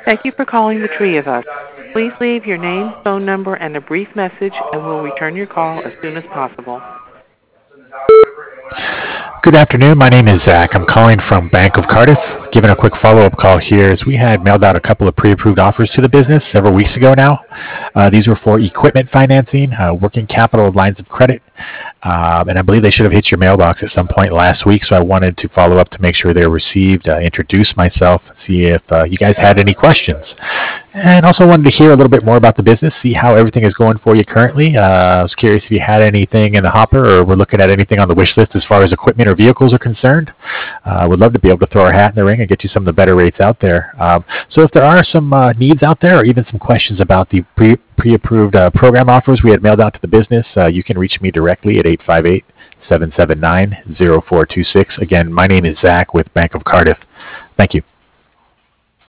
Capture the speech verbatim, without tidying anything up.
Thank you for calling the Tree of Us. Please leave your name, phone number, and a brief message, and we'll return your call as soon as possible. Good afternoon. My name is Zach. I'm calling from Bank of Cardiff. Giving a quick follow-up call here as we had mailed out a couple of pre-approved offers to the business several weeks ago now. Uh, these were for equipment financing, uh, working capital lines of credit, um, and I believe they should have hit your mailbox at some point last week. So I wanted to follow up to make sure they were received, uh, introduce myself, see if uh, you guys had any questions. And also wanted to hear a little bit more about the business, see how everything is going for you currently. Uh, I was curious if you had anything in the hopper or were looking at anything on the wish list as far as equipment or vehicles are concerned. I uh, would love to be able to throw our hat in the ring and get you some of the better rates out there. Um, so if there are some uh, needs out there or even some questions about the pre- pre-approved uh, program offers we had mailed out to the business, uh, you can reach me directly at eight five eight, seven seven nine, zero four two six. Again, my name is Zach with Bank of Cardiff. Thank you.